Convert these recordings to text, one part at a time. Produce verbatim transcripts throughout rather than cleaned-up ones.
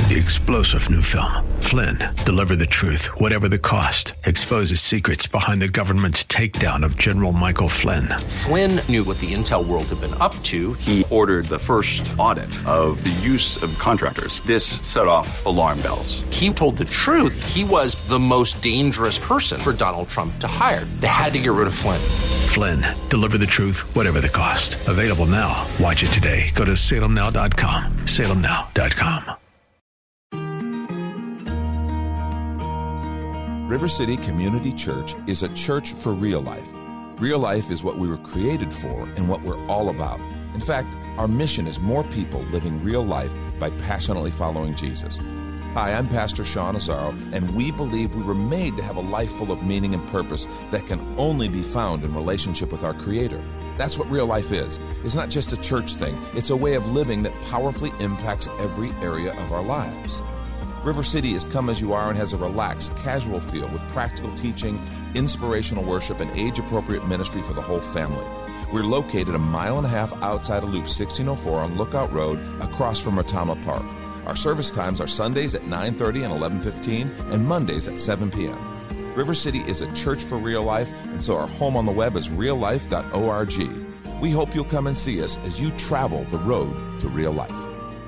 The explosive new film, Flynn, deliver the truth, whatever the cost, exposes secrets behind the government's takedown of General Michael Flynn. Flynn knew what the intel world had been up to. He ordered the first audit of the use of contractors. This set off alarm bells. He told the truth. He was the most dangerous person for Donald Trump to hire. They had to get rid of Flynn. Flynn, deliver the truth, whatever the cost. Available now. Watch it today. Go to salem now dot com. salem now dot com. River City Community Church is a church for real life. Real life is what we were created for and what we're all about. In fact, our mission is more people living real life by passionately following Jesus. Hi, I'm Pastor Sean Azzaro, and we believe we were made to have a life full of meaning and purpose that can only be found in relationship with our Creator. That's what real life is. It's not just a church thing. It's a way of living that powerfully impacts every area of our lives. River City is come as you are and has a relaxed, casual feel with practical teaching, inspirational worship, and age-appropriate ministry for the whole family. We're located a mile and a half outside of Loop sixteen oh four on Lookout Road across from Retama Park. Our service times are Sundays at nine thirty and eleven fifteen and Mondays at seven p.m. River City is a church for real life, and so our home on the web is real life dot org. We hope you'll come and see us as you travel the road to real life.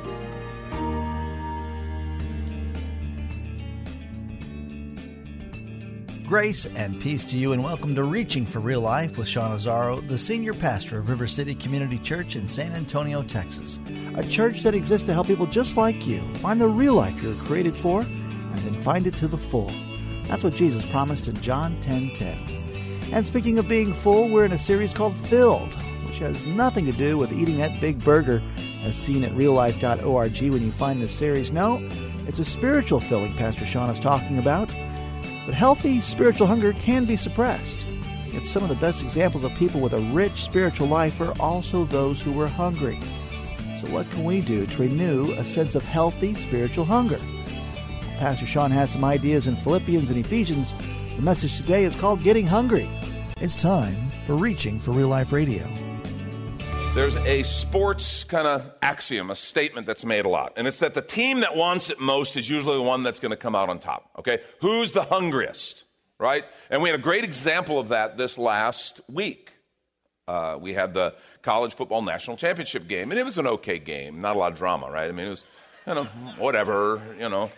Grace and peace to you, and welcome to Reaching for Real Life with Sean Azzaro, the senior pastor of River City Community Church in San Antonio, Texas. A church that exists to help people just like you find the real life you're created for and then find it to the full. That's what Jesus promised in John ten ten. And speaking of being full, we're in a series called Filled, which has nothing to do with eating that big burger as seen at real life dot org when you find this series. No, it's a spiritual filling Pastor Sean is talking about. But healthy spiritual hunger can be suppressed. Yet some of the best examples of people with a rich spiritual life are also those who were hungry. So what can we do to renew a sense of healthy spiritual hunger? Pastor Sean has some ideas in Philippians and Ephesians. The message today is called Getting Hungry. It's time for Reaching for Real Life Radio. There's a sports kind of axiom, a statement that's made a lot, and it's that the team that wants it most is usually the one that's going to come out on top, okay? Who's the hungriest, right? And we had a great example of that this last week. Uh, we had the college football national championship game, and it was an okay game, not a lot of drama, right? I mean, it was, you know, whatever, you know.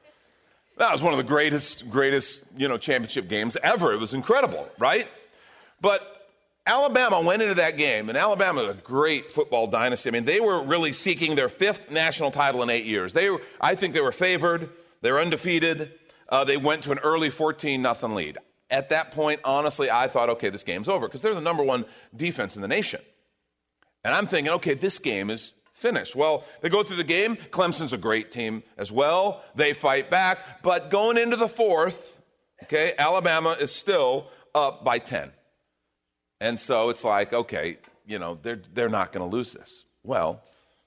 That was one of the greatest, greatest, you know, championship games ever. It was incredible, right? But Alabama went into that game, and Alabama is a great football dynasty. I mean, they were really seeking their fifth national title in eight years. They were, I think they were favored. They were undefeated. Uh, they went to an early fourteen nothing lead. At that point, honestly, I thought, okay, this game's over, because they're the number one defense in the nation. And I'm thinking, okay, this game is finished. Well, they go through the game. Clemson's a great team as well. They fight back. But going into the fourth, okay, Alabama is still up by ten. And so it's like, okay, you know, they're they're not going to lose this. Well,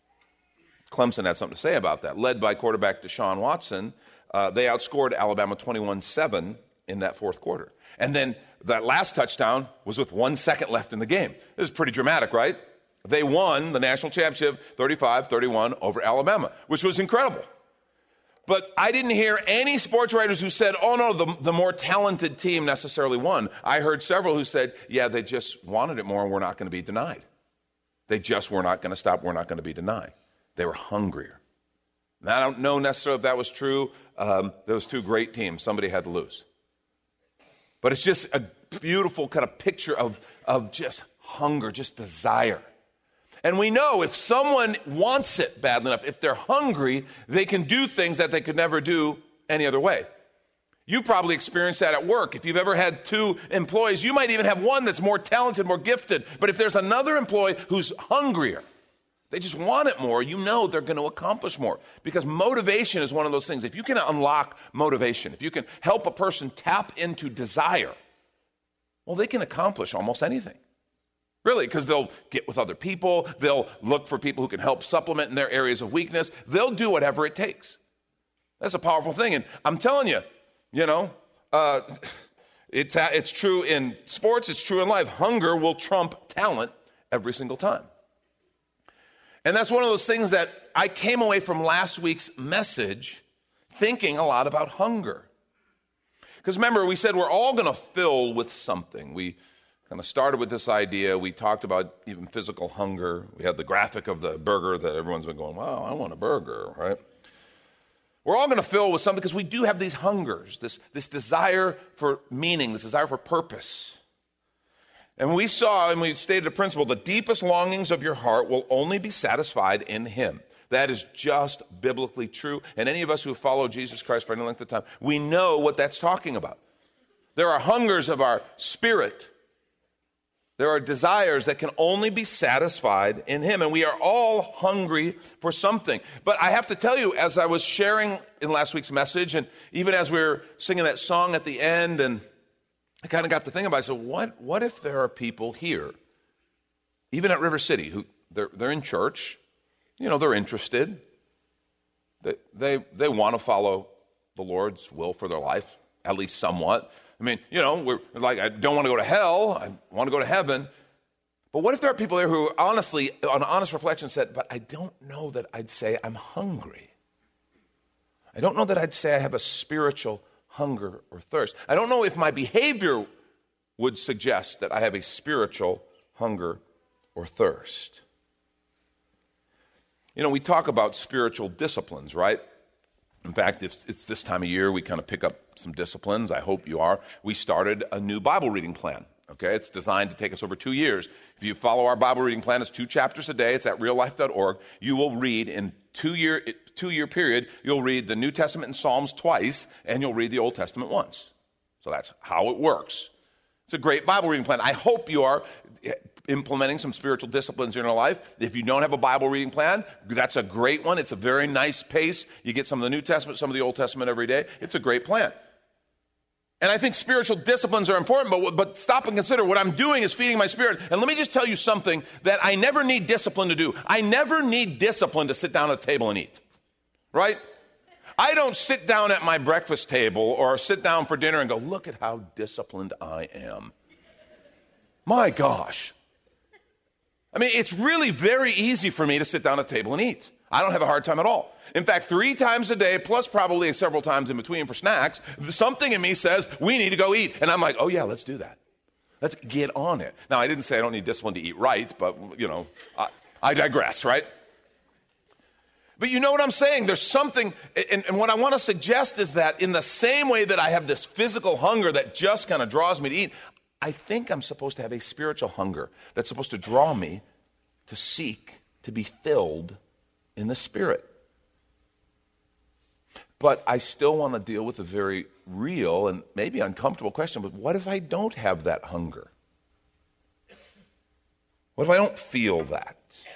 Clemson had something to say about that. Led by quarterback Deshaun Watson, uh, they outscored Alabama twenty-one seven in that fourth quarter. And then that last touchdown was with one second left in the game. This is pretty dramatic, right? They won the national championship thirty-five thirty-one over Alabama, which was incredible. But I didn't hear any sports writers who said, oh, no, the, the more talented team necessarily won. I heard several who said, yeah, they just wanted it more and we're not going to be denied. They just were not going to stop. We're not going to be denied. They were hungrier. And I don't know necessarily if that was true. Um, those two great teams, somebody had to lose. But it's just a beautiful kind of picture of, of just hunger, just desire. And we know if someone wants it badly enough, if they're hungry, they can do things that they could never do any other way. You probably experienced that at work. If you've ever had two employees, you might even have one that's more talented, more gifted. But if there's another employee who's hungrier, they just want it more, you know they're going to accomplish more. Because motivation is one of those things. If you can unlock motivation, if you can help a person tap into desire, well, they can accomplish almost anything. Really, because they'll get with other people. They'll look for people who can help supplement in their areas of weakness. They'll do whatever it takes. That's a powerful thing. And I'm telling you, you know, uh, it's, it's true in sports. It's true in life. Hunger will trump talent every single time. And that's one of those things that I came away from last week's message thinking a lot about hunger. Because remember, we said we're all going to fill with something. We kind of started with this idea. We talked about even physical hunger. We had the graphic of the burger that everyone's been going, wow, I want a burger, right? We're all going to fill with something because we do have these hungers, this, this desire for meaning, this desire for purpose. And we saw, and we stated a principle, the deepest longings of your heart will only be satisfied in Him. That is just biblically true. And any of us who follow Jesus Christ for any length of time, we know what that's talking about. There are hungers of our spirit. There are desires that can only be satisfied in Him. And we are all hungry for something. But I have to tell you, as I was sharing in last week's message, and even as we were singing that song at the end, and I kind of got to think about it, I said, what, what if there are people here, even at River City, who they're, they're in church, you know, they're interested, they, they, they want to follow the Lord's will for their life, at least somewhat. I mean, you know, we're like, I don't want to go to hell, I want to go to heaven. But what if there are people there who honestly, on honest reflection said, but I don't know that I'd say I'm hungry. I don't know that I'd say I have a spiritual hunger or thirst. I don't know if my behavior would suggest that I have a spiritual hunger or thirst. You know, we talk about spiritual disciplines, right? In fact, if it's this time of year, we kind of pick up some disciplines. I hope you are. We started a new Bible reading plan, okay? It's designed to take us over two years. If you follow our Bible reading plan, it's two chapters a day. It's at real life dot org. You will read in two-year two-year period, you'll read the New Testament and Psalms twice, and you'll read the Old Testament once. So that's how it works. It's a great Bible reading plan. I hope you are implementing some spiritual disciplines in your life. If you don't have a Bible reading plan, that's a great one. It's a very nice pace. You get some of the New Testament, some of the Old Testament every day. It's a great plan. And I think spiritual disciplines are important, but, but stop and consider what I'm doing is feeding my spirit. And let me just tell you something that I never need discipline to do. I never need discipline to sit down at a table and eat, right? I don't sit down at my breakfast table or sit down for dinner and go, look at how disciplined I am. My gosh. I mean, it's really very easy for me to sit down at a table and eat. I don't have a hard time at all. In fact, three times a day, plus probably several times in between for snacks, something in me says, we need to go eat. And I'm like, oh yeah, let's do that. Let's get on it. Now, I didn't say I don't need discipline to eat right, but, you know, I, I digress, right? But you know what I'm saying? There's something, and, and what I want to suggest is that in the same way that I have this physical hunger that just kind of draws me to eat, I think I'm supposed to have a spiritual hunger that's supposed to draw me to seek to be filled in the Spirit. But I still want to deal with a very real and maybe uncomfortable question, but what if I don't have that hunger? What if I don't feel that?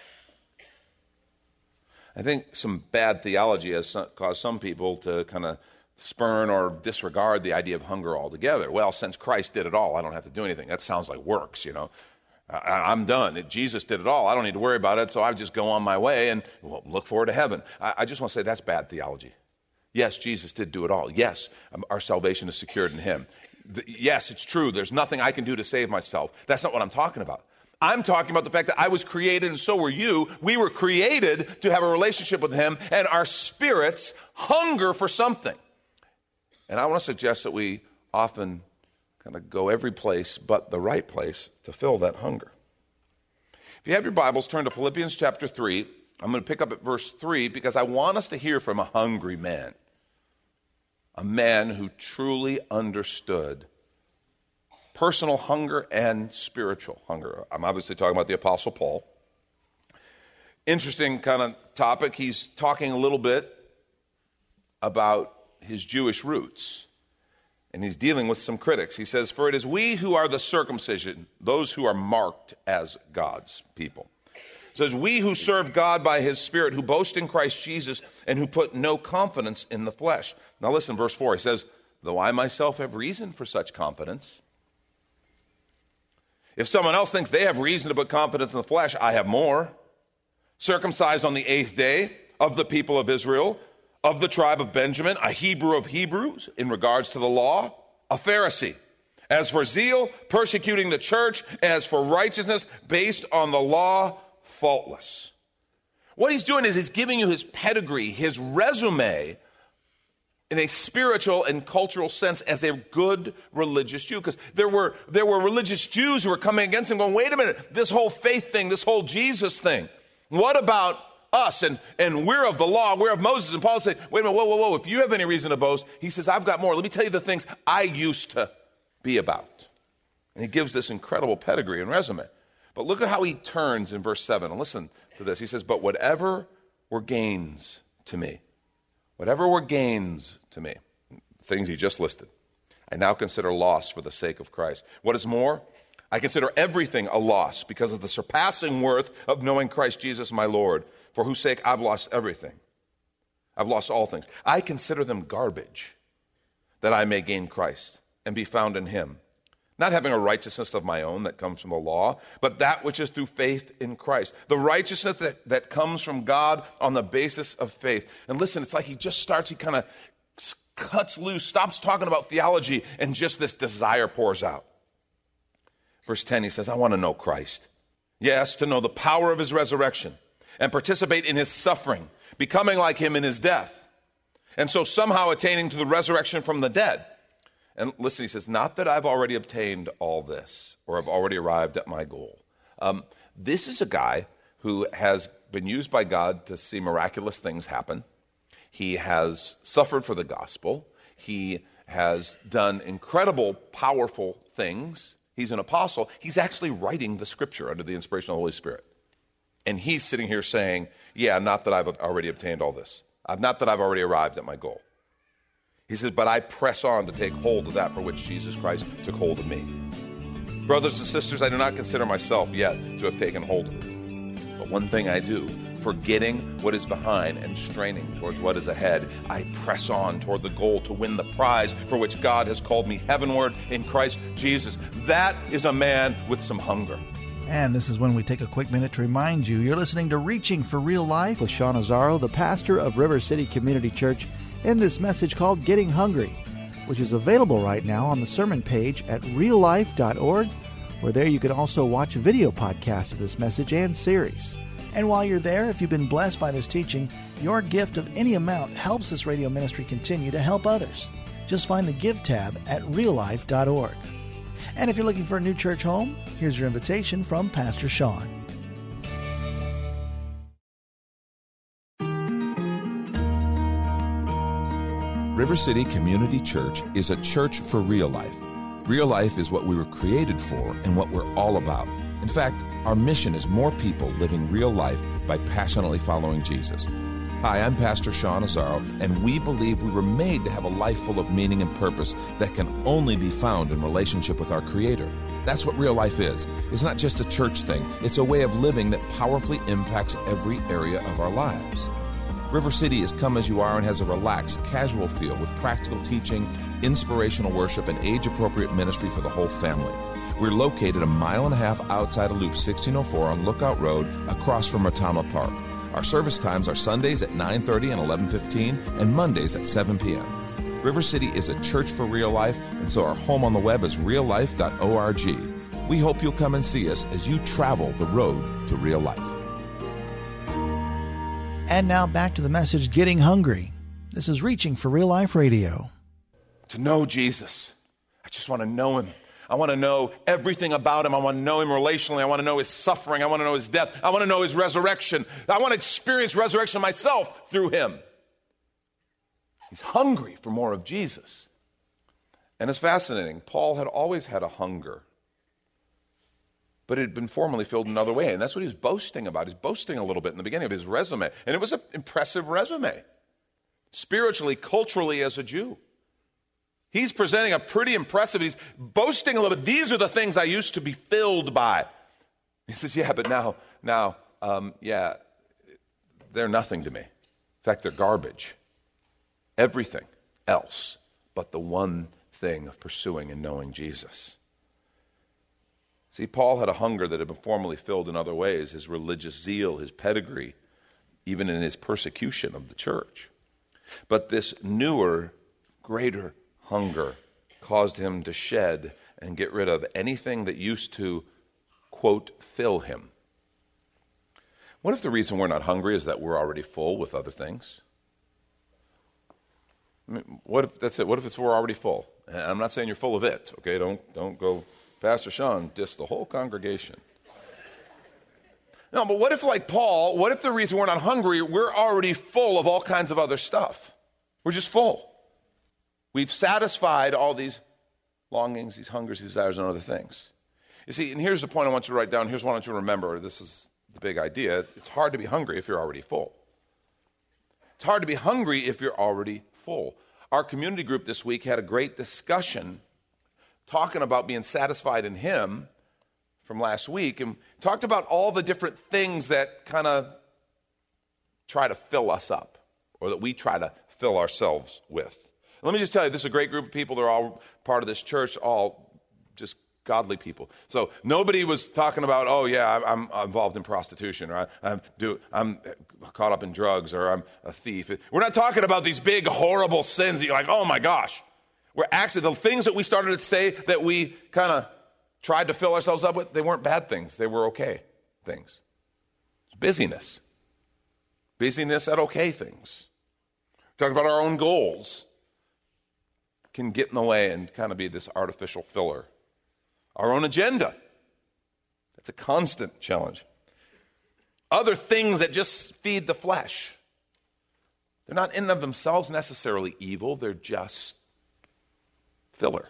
I think some bad theology has caused some people to kind of spurn or disregard the idea of hunger altogether. Well, since Christ did it all, I don't have to do anything. That sounds like works, you know. I, I'm done. Jesus did it all. I don't need to worry about it, so I just go on my way and well, look forward to heaven. I, I just want to say that's bad theology. Yes, Jesus did do it all. Yes, our salvation is secured in Him. The, yes, it's true. There's nothing I can do to save myself. That's not what I'm talking about. I'm talking about the fact that I was created and so were you. We were created to have a relationship with Him, and our spirits hunger for something. And I want to suggest that we often kind of go every place but the right place to fill that hunger. If you have your Bibles, turn to Philippians chapter three. I'm going to pick up at verse three because I want us to hear from a hungry man, a man who truly understood personal hunger and spiritual hunger. I'm obviously talking about the Apostle Paul. Interesting kind of topic. He's talking a little bit about his Jewish roots, and he's dealing with some critics. He says, for it is we who are the circumcision, those who are marked as God's people. It says, we who serve God by His Spirit, who boast in Christ Jesus, and who put no confidence in the flesh. Now listen, verse four, he says, though I myself have reason for such confidence. If someone else thinks they have reason to put confidence in the flesh, I have more. Circumcised on the eighth day, of the people of Israel, of the tribe of Benjamin, a Hebrew of Hebrews in regards to the law, a Pharisee. As for zeal, persecuting the church, as for righteousness based on the law, faultless. What he's doing is he's giving you his pedigree, his resume, in a spiritual and cultural sense as a good religious Jew. Because there were, there were religious Jews who were coming against him going, wait a minute, this whole faith thing, this whole Jesus thing, what about us? And, and we're of the law, we're of Moses. And Paul said, wait a minute, whoa, whoa, whoa, if you have any reason to boast, he says, I've got more. Let me tell you the things I used to be about. And he gives this incredible pedigree and resume. But look at how he turns in verse seven. And listen to this. He says, but whatever were gains to me, whatever were gains to me, things he just listed, I now consider loss for the sake of Christ. What is more, I consider everything a loss because of the surpassing worth of knowing Christ Jesus my Lord, for whose sake I've lost everything. I've lost all things. I consider them garbage that I may gain Christ and be found in him, not having a righteousness of my own that comes from the law, but that which is through faith in Christ. The righteousness that, that comes from God on the basis of faith. And listen, it's like he just starts, he kind of cuts loose, stops talking about theology, and just this desire pours out. Verse ten, he says, I want to know Christ. Yes, to know the power of his resurrection and participate in his suffering, becoming like him in his death, and so somehow attaining to the resurrection from the dead. And listen, he says, not that I've already obtained all this or have already arrived at my goal. Um, this is a guy who has been used by God to see miraculous things happen. He has suffered for the gospel. He has done incredible, powerful things. He's an apostle. He's actually writing the scripture under the inspiration of the Holy Spirit. And he's sitting here saying, yeah, not that I've already obtained all this. Not that I've already arrived at my goal. He says, but I press on to take hold of that for which Jesus Christ took hold of me. Brothers and sisters, I do not consider myself yet to have taken hold of it. But one thing I do, forgetting what is behind and straining towards what is ahead, I press on toward the goal to win the prize for which God has called me heavenward in Christ Jesus. That is a man with some hunger. And this is when we take a quick minute to remind you you're listening to Reaching for Real Life with Sean Azzaro, the pastor of River City Community Church, in this message called Getting Hungry, which is available right now on the sermon page at real life dot org, where there you can also watch a video podcast of this message and series. And while you're there, if you've been blessed by this teaching, your gift of any amount helps this radio ministry continue to help others. Just find the Give tab at real life dot org. And if you're looking for a new church home, here's your invitation from Pastor Sean. River City Community Church is a church for real life. Real life is what we were created for and what we're all about. In fact, our mission is more people living real life by passionately following Jesus. Hi, I'm Pastor Sean Azzaro, and we believe we were made to have a life full of meaning and purpose that can only be found in relationship with our Creator. That's what real life is. It's not just a church thing. It's a way of living that powerfully impacts every area of our lives. River City is come as you are and has a relaxed, casual feel with practical teaching, inspirational worship, and age-appropriate ministry for the whole family. We're located a mile and a half outside of Loop sixteen oh four on Lookout Road across from Retama Park. Our service times are Sundays at nine thirty and eleven fifteen and Mondays at seven p.m. River City is a church for real life, and so our home on the web is real life dot org. We hope you'll come and see us as you travel the road to real life. And now back to the message, Getting Hungry. This is Reaching for Real Life Radio. To know Jesus. I just want to know him. I want to know everything about him. I want to know him relationally. I want to know his suffering. I want to know his death. I want to know his resurrection. I want to experience resurrection myself through him. He's hungry for more of Jesus. And it's fascinating. Paul had always had a hunger, but it had been formerly filled another way. And that's what he was boasting about. He's boasting a little bit in the beginning of his resume. And it was an impressive resume, spiritually, culturally, as a Jew. He's presenting a pretty impressive, he's boasting a little bit. These are the things I used to be filled by. He says, yeah, but now, now, um, yeah, they're nothing to me. In fact, they're garbage. Everything else but the one thing of pursuing and knowing Jesus. See, Paul had a hunger that had been formerly filled in other ways, his religious zeal, his pedigree, even in his persecution of the church. But this newer, greater hunger caused him to shed and get rid of anything that used to, quote, fill him. What if the reason we're not hungry is that we're already full with other things? I mean, what if that's it? What if it's we're already full? And I'm not saying you're full of it, okay? Don't don't go, Pastor Sean, diss the whole congregation. No, but what if, like Paul, what if the reason we're not hungry, we're already full of all kinds of other stuff? We're just full. We've satisfied all these longings, these hungers, these desires, and other things. You see, and here's the point I want you to write down. Here's what I want you to remember. This is the big idea. It's hard to be hungry if you're already full. It's hard to be hungry if you're already full. Our community group this week had a great discussion talking about being satisfied in Him from last week, and talked about all the different things that kind of try to fill us up, or that we try to fill ourselves with. Let me just tell you, this is a great group of people. They're all part of this church, all just godly people. So nobody was talking about, oh yeah, I'm, I'm involved in prostitution, or I, I'm, do, I'm caught up in drugs, or I'm a thief. We're not talking about these big, horrible sins that you're like, oh my gosh. We're actually, the things that we started to say that we kind of tried to fill ourselves up with, they weren't bad things. They were okay things. It's busyness. Busyness at okay things. Talking about our own goals can get in the way and kind of be this artificial filler. Our own agenda. That's a constant challenge. Other things that just feed the flesh. They're not in and of themselves necessarily evil. They're just filler.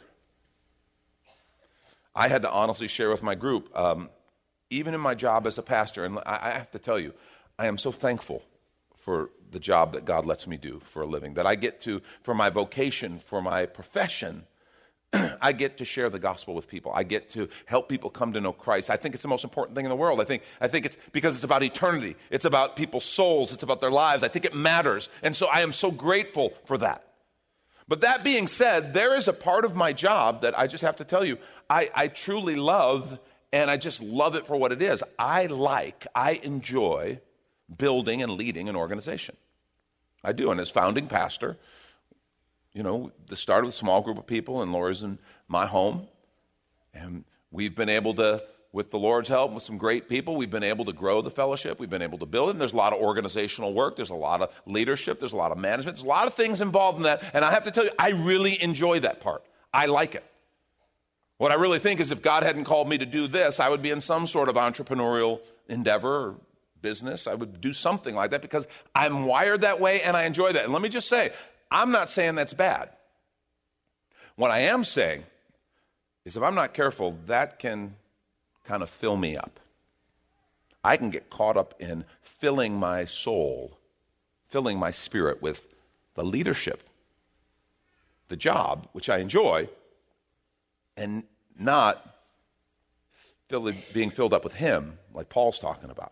I had to honestly share with my group, um, even in my job as a pastor, and I, I have to tell you, I am so thankful for the job that God lets me do for a living, that I get to, for my vocation, for my profession, I get to share the gospel with people. I get to help people come to know Christ. I think it's the most important thing in the world. I think, I think it's because it's about eternity. It's about people's souls. It's about their lives. I think it matters. And so I am so grateful for that. But that being said, there is a part of my job that I just have to tell you, I, I truly love, and I just love it for what it is. I like, I enjoy building and leading an organization. I do. And as founding pastor, you know, this started with a small group of people in Laura's and my home. And we've been able to, with the Lord's help, with some great people, we've been able to grow the fellowship. We've been able to build it. And there's a lot of organizational work. There's a lot of leadership. There's a lot of management. There's a lot of things involved in that. And I have to tell you, I really enjoy that part. I like it. What I really think is if God hadn't called me to do this, I would be in some sort of entrepreneurial endeavor or business. I would do something like that because I'm wired that way and I enjoy that. And let me just say, I'm not saying that's bad. What I am saying is if I'm not careful, that can kind of fill me up. I can get caught up in filling my soul, filling my spirit with the leadership, the job, which I enjoy, and not filling, being filled up with Him, like Paul's talking about.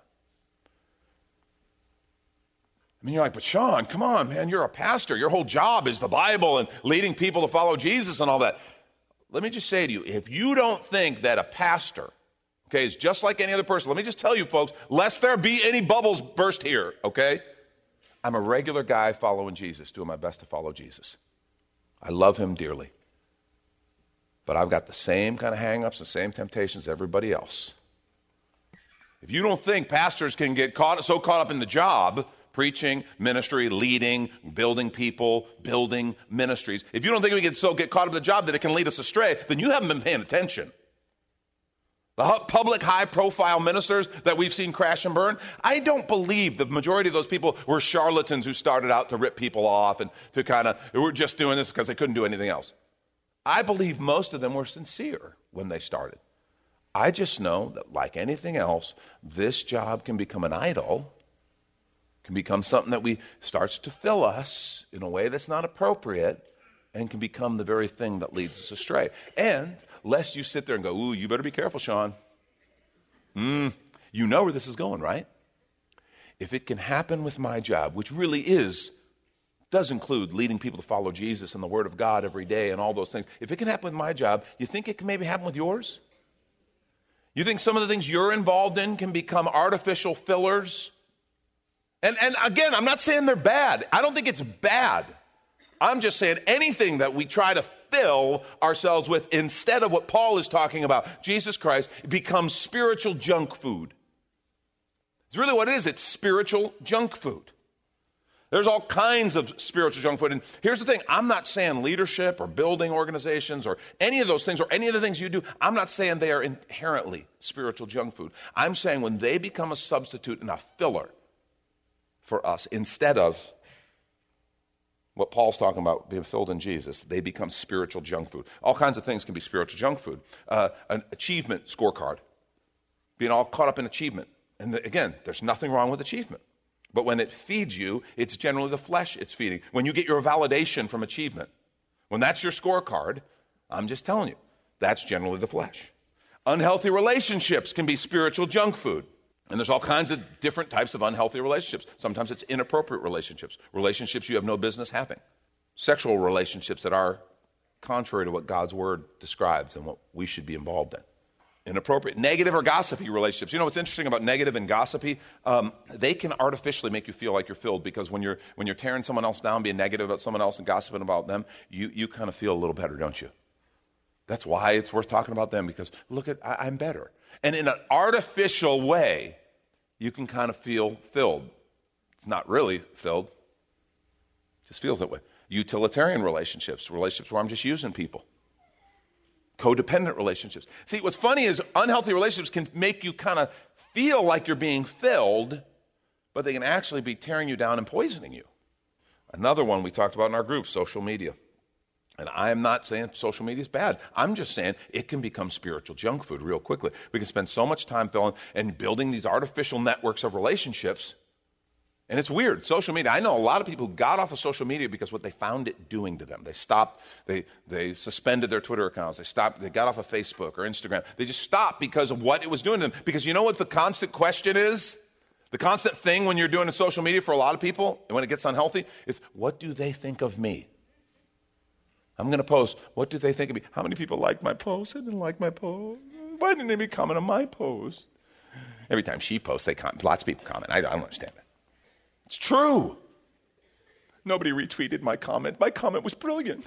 I mean, you're like, but Sean, come on, man, you're a pastor. Your whole job is the Bible and leading people to follow Jesus and all that. Let me just say to you, if you don't think that a pastor, okay, is just like any other person, let me just tell you, folks, lest there be any bubbles burst here, okay? I'm a regular guy following Jesus, doing my best to follow Jesus. I love Him dearly. But I've got the same kind of hang-ups, the same temptations as everybody else. If you don't think pastors can get caught so caught up in the job, preaching, ministry, leading, building people, building ministries, if you don't think we can so get caught up in the job that it can lead us astray, then you haven't been paying attention. The public high-profile ministers that we've seen crash and burn, I don't believe the majority of those people were charlatans who started out to rip people off and to kind of, were just doing this because they couldn't do anything else. I believe most of them were sincere when they started. I just know that like anything else, this job can become an idol, can become something that we starts to fill us in a way that's not appropriate, and can become the very thing that leads us astray. And lest you sit there and go, ooh, you better be careful, Sean. Mm, you know where this is going, right? If it can happen with my job, which really is, does include leading people to follow Jesus and the Word of God every day and all those things. If it can happen with my job, you think it can maybe happen with yours? You think some of the things you're involved in can become artificial fillers? And, and again, I'm not saying they're bad. I don't think it's bad. I'm just saying anything that we try to fill ourselves with instead of what Paul is talking about, Jesus Christ, becomes spiritual junk food. It's really what it is. It's spiritual junk food. There's all kinds of spiritual junk food. And here's the thing. I'm not saying leadership or building organizations or any of those things or any of the things you do, I'm not saying they are inherently spiritual junk food. I'm saying when they become a substitute and a filler for us instead of what Paul's talking about, being filled in Jesus, they become spiritual junk food. All kinds of things can be spiritual junk food. Uh, an achievement scorecard, being all caught up in achievement. And the, again, there's nothing wrong with achievement. But when it feeds you, it's generally the flesh it's feeding. When you get your validation from achievement, when that's your scorecard, I'm just telling you, that's generally the flesh. Unhealthy relationships can be spiritual junk food. And there's all kinds of different types of unhealthy relationships. Sometimes it's inappropriate relationships, relationships you have no business having, sexual relationships that are contrary to what God's word describes and what we should be involved in. Inappropriate, negative or gossipy relationships. You know what's interesting about negative and gossipy? Um, they can artificially make you feel like you're filled because when you're when you're tearing someone else down, being negative about someone else and gossiping about them, you you kind of feel a little better, don't you? That's why it's worth talking about them because look at I, I'm better. And in an artificial way, you can kind of feel filled. It's not really filled. It just feels that way. Utilitarian relationships, relationships where I'm just using people. Codependent relationships. See, what's funny is unhealthy relationships can make you kind of feel like you're being filled, but they can actually be tearing you down and poisoning you. Another one we talked about in our group, social media. And I am not saying social media is bad. I'm just saying it can become spiritual junk food real quickly. We can spend so much time filling and building these artificial networks of relationships. And it's weird. Social media, I know a lot of people who got off of social media because what they found it doing to them. They stopped, they they suspended their Twitter accounts. They stopped, they got off of Facebook or Instagram. They just stopped because of what it was doing to them. Because you know what the constant question is? The constant thing when you're doing social media for a lot of people, and when it gets unhealthy, is what do they think of me? I'm going to post, what do they think of me? How many people liked my post? I didn't like my post. Why didn't anybody comment on my post? Every time she posts, they comment. Lots of people comment. I, I don't understand that. It's true. Nobody retweeted my comment. My comment was brilliant.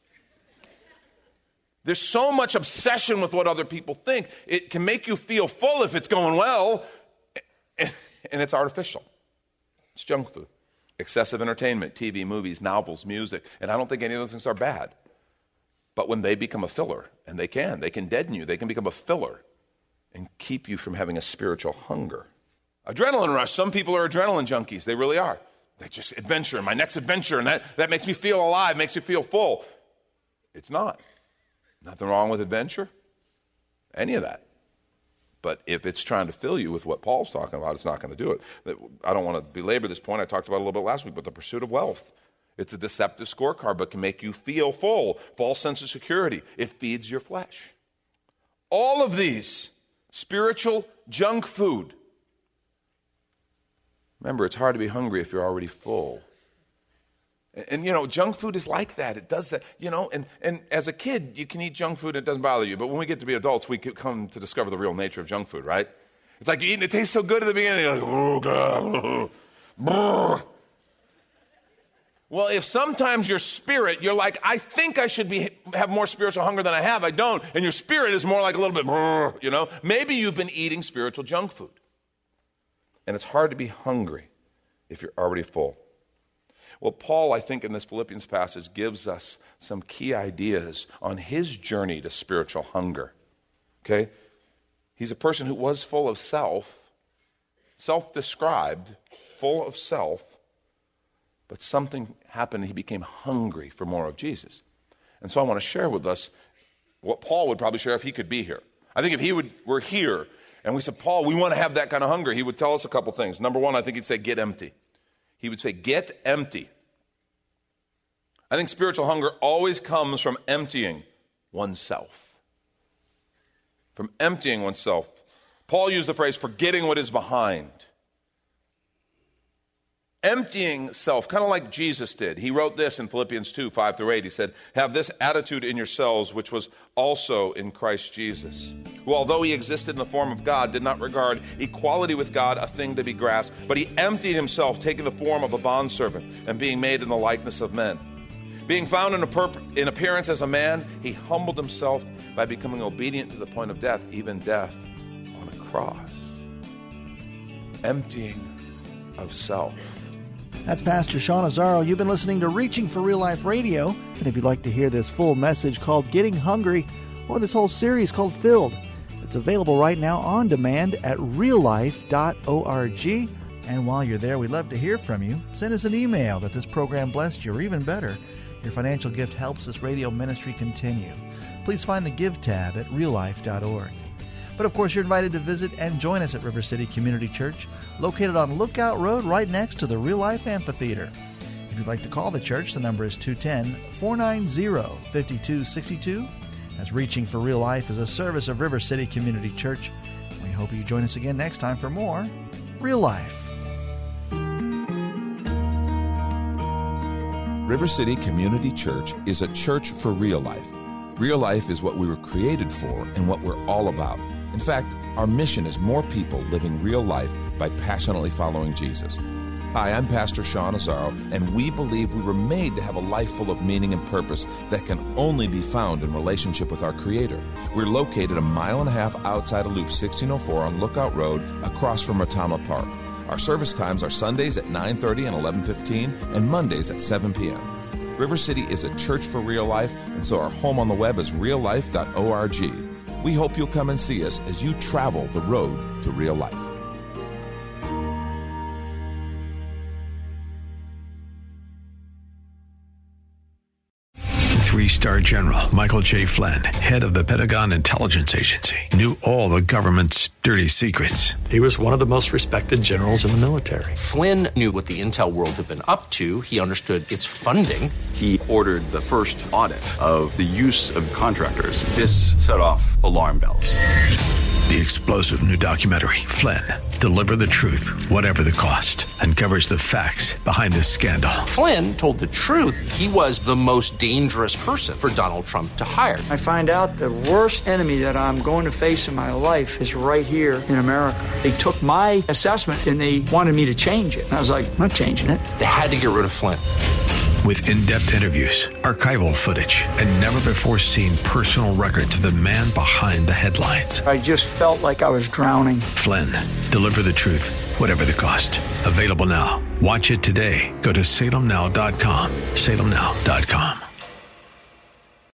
There's so much obsession with what other people think. It can make you feel full if it's going well, and it's artificial. It's junk food. Excessive entertainment, T V, movies, novels, music, and I don't think any of those things are bad. But when they become a filler, and they can, they can deaden you, they can become a filler and keep you from having a spiritual hunger. Adrenaline rush. Some people are adrenaline junkies. They really are. They just adventure, my next adventure, and that, that makes me feel alive, makes me feel full. It's not. Nothing wrong with adventure. Any of that. But if it's trying to fill you with what Paul's talking about, it's not going to do it. I don't want to belabor this point. I talked about it a little bit last week, but the pursuit of wealth. It's a deceptive scorecard, but can make you feel full. False sense of security. It feeds your flesh. All of these, spiritual junk food. Remember, it's hard to be hungry if you're already full. And, and, you know, junk food is like that. It does that, you know, and, and as a kid, you can eat junk food and it doesn't bother you. But when we get to be adults, we come to discover the real nature of junk food, right? It's like you're eating, it tastes so good at the beginning. You're like, oh, God. Oh, well, if sometimes your spirit, you're like, I think I should be have more spiritual hunger than I have. I don't. And your spirit is more like a little bit, you know. Maybe you've been eating spiritual junk food. And it's hard to be hungry if you're already full. Well, Paul, I think, in this Philippians passage gives us some key ideas on his journey to spiritual hunger. Okay? He's a person who was full of self, self-described, full of self, but something happened and he became hungry for more of Jesus. And so I want to share with us what Paul would probably share if he could be here. I think if he would were here, and we said, Paul, we want to have that kind of hunger, he would tell us a couple things. Number one, I think he'd say, get empty. He would say, get empty. I think spiritual hunger always comes from emptying oneself. From emptying oneself. Paul used the phrase, forgetting what is behind. Emptying self, kind of like Jesus did. He wrote this in Philippians two, five through eight. He said, have this attitude in yourselves, which was also in Christ Jesus, who, although he existed in the form of God, did not regard equality with God a thing to be grasped, but he emptied himself, taking the form of a bondservant and being made in the likeness of men. Being found in, a perp- in appearance as a man, he humbled himself by becoming obedient to the point of death, even death on a cross. emptying of self. That's Pastor Sean Azzaro. You've been listening to Reaching for Real Life Radio. And if you'd like to hear this full message called Getting Hungry, or this whole series called Filled, it's available right now on demand at real life dot org. And while you're there, we'd love to hear from you. Send us an email that this program blessed you, or even better, your financial gift helps this radio ministry continue. Please find the Give tab at real life dot org. But of course, you're invited to visit and join us at River City Community Church, located on Lookout Road right next to the Real Life Amphitheater. If you'd like to call the church, the number is two one zero, four nine zero, five two six two. As Reaching for Real Life is a service of River City Community Church. We hope you join us again next time for more Real Life. River City Community Church is a church for real life. Real life is what we were created for and what we're all about. In fact, our mission is more people living real life by passionately following Jesus. Hi, I'm Pastor Sean Azzaro, and we believe we were made to have a life full of meaning and purpose that can only be found in relationship with our Creator. We're located a mile and a half outside of Loop sixteen oh four on Lookout Road, across from Retama Park. Our service times are Sundays at nine thirty and eleven fifteen, and Mondays at seven p.m. River City is a church for real life, and so our home on the web is real life dot org. We hope you'll come and see us as you travel the road to real life. Three-star General Michael J. Flynn, head of the Pentagon Intelligence Agency, knew all the government's dirty secrets. He was one of the most respected generals in the military. Flynn knew what the intel world had been up to. He understood its funding. He ordered the first audit of the use of contractors. This set off alarm bells. The explosive new documentary, Flynn, Deliver the Truth, Whatever the Cost, uncovers the facts behind this scandal. Flynn told the truth. He was the most dangerous person for Donald Trump to hire. I find out the worst enemy that I'm going to face in my life is right here in America. They took my assessment and they wanted me to change it. And I was like, I'm not changing it. They had to get rid of Flynn. With in-depth interviews, archival footage, and never-before-seen personal records of the man behind the headlines. I just felt like I was drowning. Flynn, Deliver the Truth, Whatever the Cost. Available now. Watch it today. Go to salem now dot com. salem now dot com.